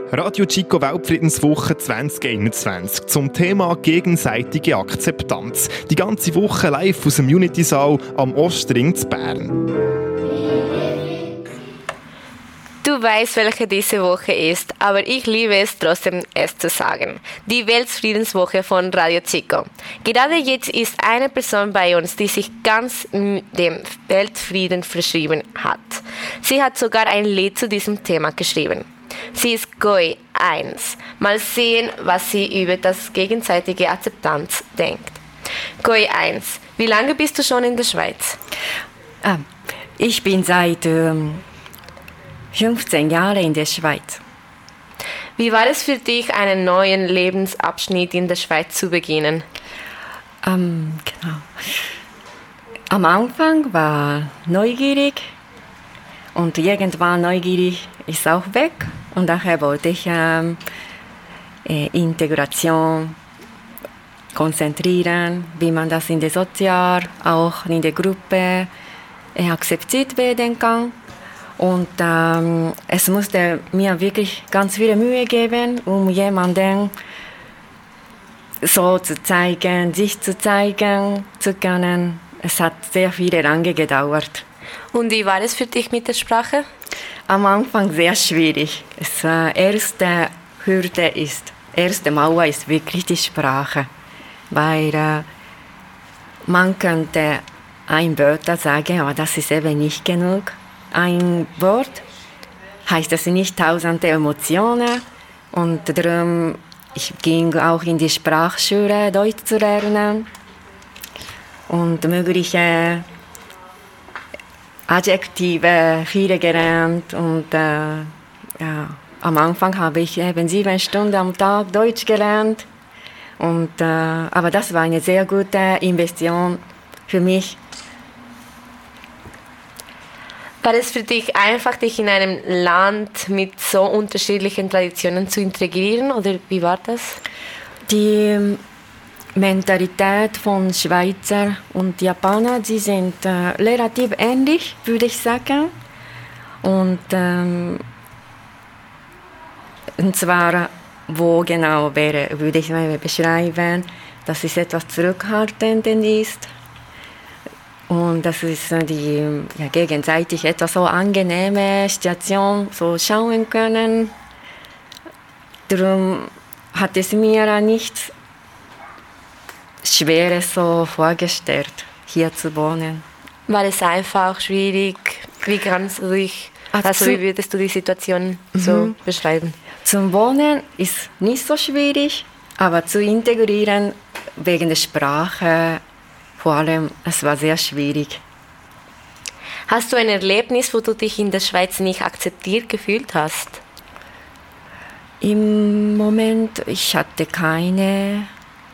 Radio Chico Weltfriedenswoche 2021 zum Thema gegenseitige Akzeptanz. Die ganze Woche live aus dem Unity-Saal am Ostring zu Bern. Du weißt, welche diese Woche ist, aber ich liebe es trotzdem, es zu sagen. Die Weltfriedenswoche von Radio Chico. Gerade jetzt ist eine Person bei uns, die sich ganz dem Weltfrieden verschrieben hat. Sie hat sogar ein Lied zu diesem Thema geschrieben. Sie ist Goi 1. Mal sehen, was sie über das gegenseitige Akzeptanz denkt. Goi 1. Wie lange bist du schon in der Schweiz? Ich bin seit 15 Jahren in der Schweiz. Wie war es für dich, einen neuen Lebensabschnitt in der Schweiz zu beginnen? Genau. Am Anfang war neugierig und irgendwann neugierig ist auch weg. Und daher wollte ich Integration konzentrieren, wie man das in der Sozial, auch in der Gruppe akzeptiert werden kann. Und es musste mir wirklich ganz viel Mühe geben, um jemanden so zu zeigen, sich zu zeigen zu können. Es hat sehr lange gedauert. Und wie war es für dich mit der Sprache? Am Anfang sehr schwierig. Erste Mauer ist wirklich die Sprache, weil man könnte ein Wort sagen, aber das ist eben nicht genug. Ein Wort heißt das nicht tausende Emotionen und darum ich ging auch in die Sprachschule Deutsch zu lernen und mögliche Adjektive viele gelernt und am Anfang habe ich eben 7 Stunden am Tag Deutsch gelernt und aber das war eine sehr gute Investition für mich. War es für dich einfach, dich in einem Land mit so unterschiedlichen Traditionen zu integrieren oder wie war das? Die Mentalität von Schweizer und Japaner, die sind relativ ähnlich, würde ich sagen. Und zwar, wo genau wäre, würde ich mal beschreiben, dass es etwas zurückhaltend ist. Und das ist die gegenseitig etwas so angenehme Situation, so schauen können. Darum hat es mir nichts Schweres so vorgestellt, hier zu wohnen. War es einfach schwierig? Wie würdest du die Situation so beschreiben? Zum Wohnen ist nicht so schwierig, aber zu integrieren wegen der Sprache, vor allem, es war sehr schwierig. Hast du ein Erlebnis, wo du dich in der Schweiz nicht akzeptiert gefühlt hast? Im Moment, ich hatte keine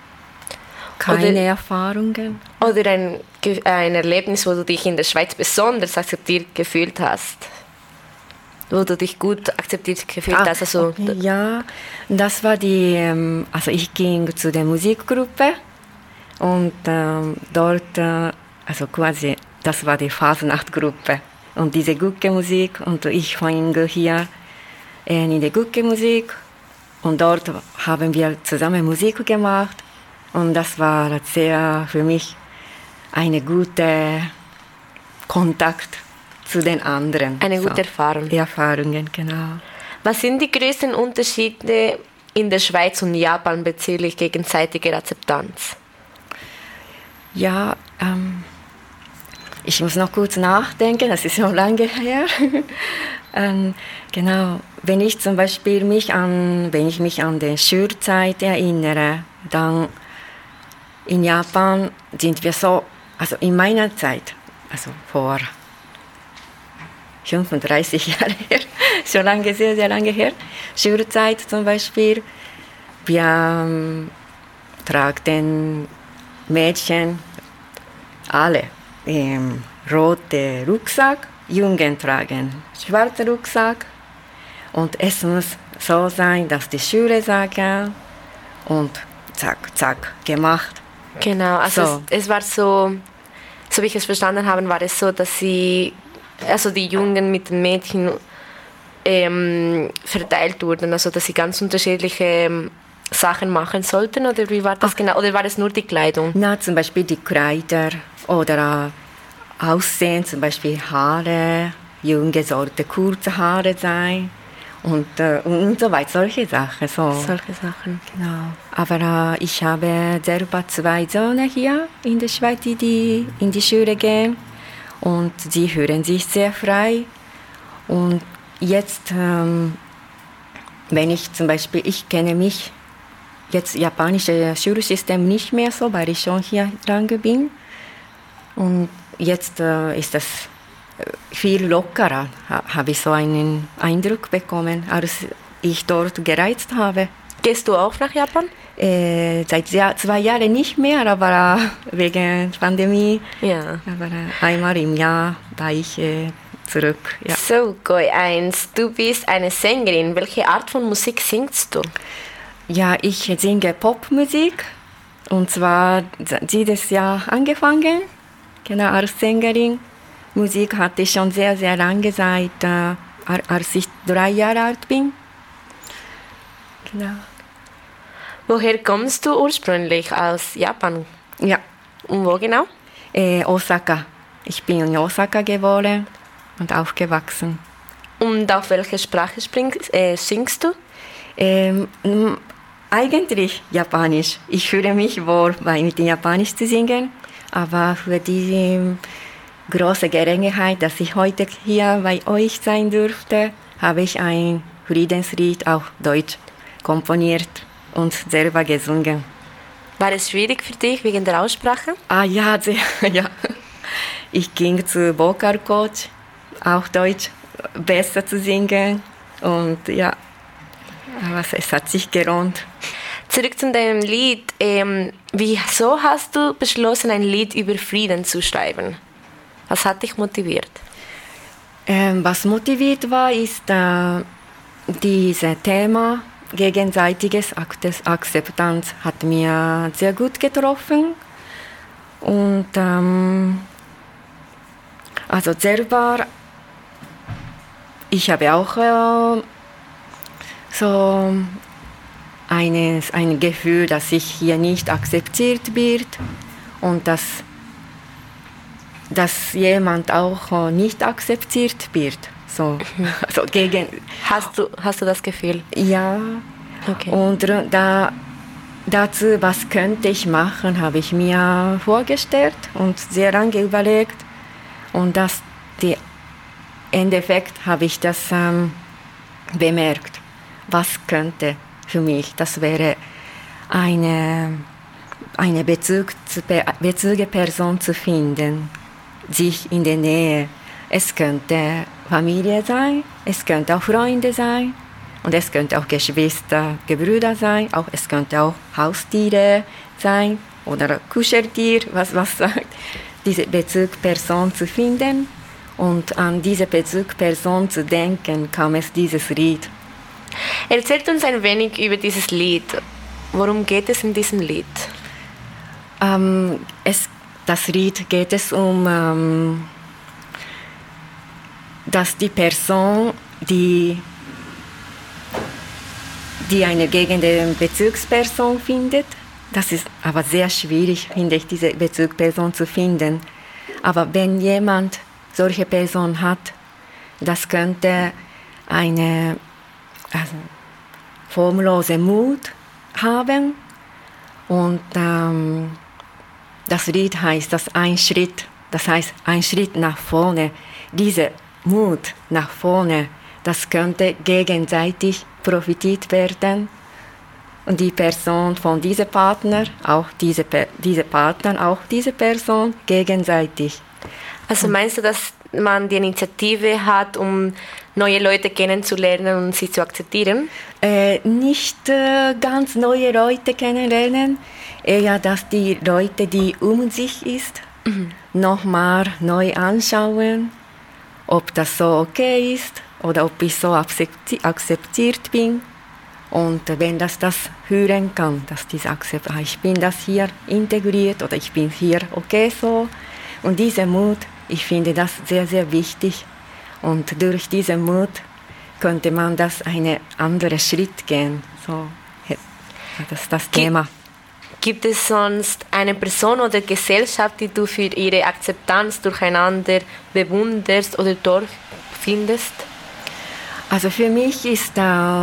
Erfahrungen. Oder ein Erlebnis, wo du dich in der Schweiz besonders akzeptiert gefühlt hast? Wo du dich gut akzeptiert gefühlt hast? Also, okay, ja, das war also ich ging zu der Musikgruppe. Und dort, also quasi, das war die Fasnachtgruppe. Und diese Gucke-Musik, und ich fing hier in der Gucke-Musik. Und dort haben wir zusammen Musik gemacht. Und das war sehr für mich eine gute Kontakt zu den anderen. Eine gute Erfahrung. Erfahrungen, genau. Was sind die größten Unterschiede in der Schweiz und Japan bezüglich gegenseitiger Akzeptanz? Ja, ich muss noch kurz nachdenken, das ist schon lange her. Genau, wenn ich zum Beispiel mich an die Schulzeit erinnere, dann in Japan sind wir so, also in meiner Zeit, also vor 35 Jahren her, schon lange, sehr, sehr lange her, Schulzeit zum Beispiel, wir tragten Mädchen alle rote Rucksack, Jungen tragen schwarzen Rucksack und es muss so sein, dass die Schüler sagen und zack, zack, gemacht. Genau, also so. Es war so wie ich es verstanden habe, war es so, dass die Jungen mit den Mädchen verteilt wurden, also dass sie ganz unterschiedliche Sachen machen sollten, oder wie war das genau? Oder war das nur die Kleidung? Na, zum Beispiel die Kleider oder Aussehen, zum Beispiel Haare, junge sollte kurze Haare sein und so weiter, solche Sachen. Solche Sachen. Genau. Aber ich habe selber 2 Söhne hier in der Schweiz, die in die Schule gehen und sie fühlen sich sehr frei. Und jetzt, wenn ich zum Beispiel, ich kenne mich jetzt japanische Schulsystem nicht mehr so, weil ich schon hier lange bin. Und jetzt ist das viel lockerer, habe ich so einen Eindruck bekommen, als ich dort gereist habe. Gehst du auch nach Japan? Seit 2 Jahren nicht mehr, aber wegen Pandemie. Ja. Aber einmal im Jahr war ich zurück. Ja. So, Goi-1, du bist eine Sängerin. Welche Art von Musik singst du? Ja, ich singe Popmusik. Und zwar dieses Jahr angefangen, genau, als Sängerin. Musik hatte ich schon sehr, sehr lange, seit als ich 3 Jahre alt bin. Genau. Woher kommst du ursprünglich? Aus Japan? Ja. Und wo genau? Osaka. Ich bin in Osaka geboren und aufgewachsen. Und auf welche Sprache singst du? Eigentlich Japanisch. Ich fühle mich wohl, mit dem Japanisch zu singen. Aber für diese große Gelegenheit, dass ich heute hier bei euch sein durfte, habe ich ein Friedenslied auf Deutsch komponiert und selber gesungen. War es schwierig für dich wegen der Aussprache? Ja, sehr, ja. Ich ging zu Vocal Coach, auch Deutsch besser zu singen. Und ja, aber es hat sich gelohnt. Zurück zu deinem Lied. Wieso hast du beschlossen, ein Lied über Frieden zu schreiben? Was hat dich motiviert? Was motiviert war, ist dieses Thema gegenseitiges Akzeptanz hat mir sehr gut getroffen. Und also selber, ich habe auch so ein Gefühl, dass ich hier nicht akzeptiert wird und dass jemand auch nicht akzeptiert wird. So, also Hast du das Gefühl? Ja. Okay. Und dazu, was könnte ich machen, habe ich mir vorgestellt und sehr lange überlegt. Und im Endeffekt habe ich das bemerkt. Was könnte für mich? Das wäre eine bezügliche Person zu finden, sich in der Nähe. Es könnte Familie sein, es könnte auch Freunde sein und es könnte auch Geschwister, Gebrüder sein, es könnte auch Haustiere sein oder Kuscheltier, was sagt. Diese Bezugsperson zu finden und an diese Bezugsperson zu denken, kam es dieses Lied. Erzählt uns ein wenig über dieses Lied. Worum geht es in diesem Lied? Das Lied geht es um, dass die Person, die eine gegen die Bezugsperson findet, das ist aber sehr schwierig, finde ich, diese Bezugsperson zu finden. Aber wenn jemand solche Person hat, das könnte eine formlose Mut haben. Und das Lied heißt, das heißt ein Schritt nach vorne. Dieser Mut nach vorne, das könnte gegenseitig profitiert werden. Und die Person von diesem Partner, auch diese Partner, auch diese Person gegenseitig. Also meinst du, dass man die Initiative hat, um neue Leute kennenzulernen und sie zu akzeptieren? Nicht ganz neue Leute kennenlernen, eher, dass die Leute, die um sich ist, nochmal neu anschauen, ob das so okay ist oder ob ich so akzeptiert bin. Und wenn das hören kann, dass ich bin das hier integriert oder ich bin hier okay so. Und dieser Mut, ich finde das sehr, sehr wichtig. Und durch diesen Mut könnte man das einen anderen Schritt gehen. So, das ist das Thema. Gibt es sonst eine Person oder Gesellschaft, die du für ihre Akzeptanz durcheinander bewunderst oder dort findest? Also für mich ist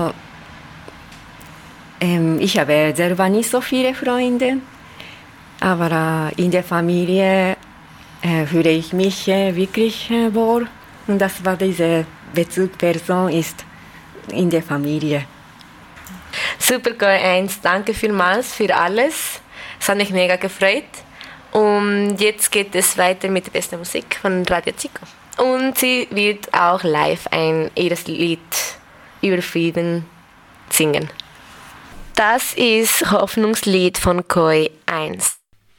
ich habe selber nicht so viele Freunde, aber in der Familie fühle ich mich wirklich wohl. Und das war diese Bezugsperson ist in der Familie. Super, Q1, danke vielmals für alles. Es hat mich mega gefreut. Und jetzt geht es weiter mit der besten Musik von Radio Zico. Und sie wird auch live ihres Lied über Frieden singen. Das ist Hoffnungslied von Q1.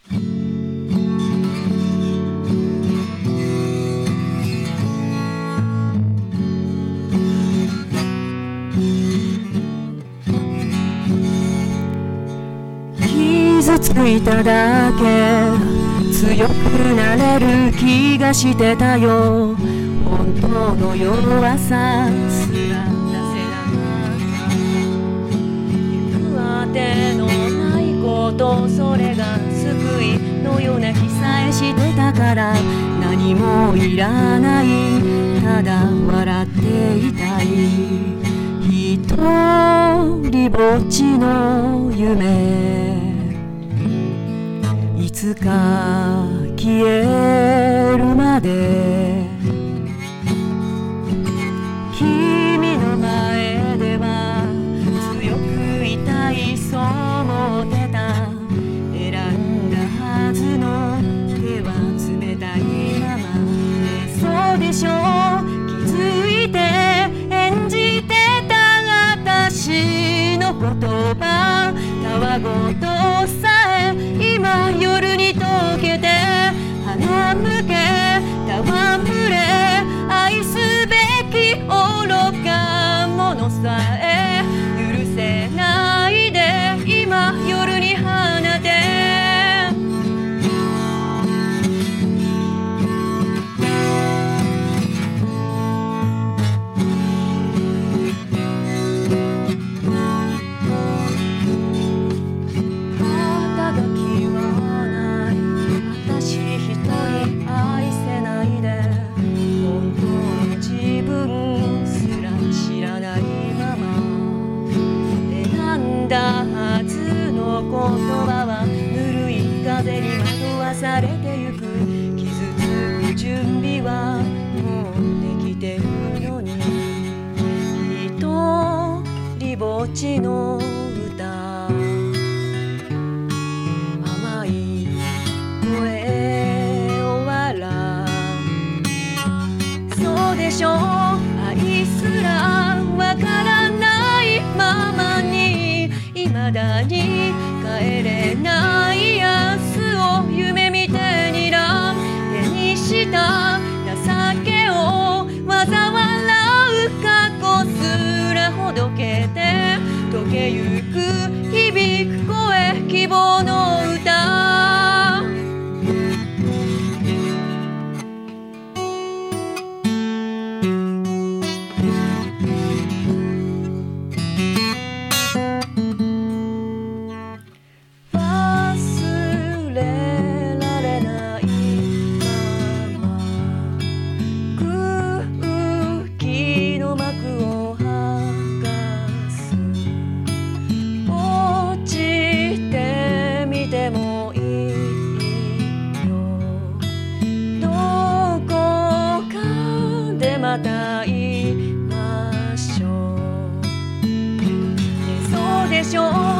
傷ついただけ強くなれる気がしてたよ本当の弱さすら出せなかった行くあてのないことそれが救いのような気さえしてたから何もいらないただ笑っていたい一人ぼっちの夢いつか消えるまで君の前では強くいたいそう思ってた選んだはずの手は冷たいままそうでしょう気づいて演じてた私の言葉たわごとさえ今夜に溶けて花向け戯れ愛すべき愚か者さえ許せないで今夜に放て言葉はぬるい風に惑わされてゆく傷つく準備はもうできてるのに一人ぼっちの歌甘い声を笑うそうでしょう愛すらわからないままに未だに帰れない明日を夢見て睨ん手にした情けを嘲笑う過去すらほどけて溶けゆく響く声希望の歌また会いましょう、ね、そうでしょう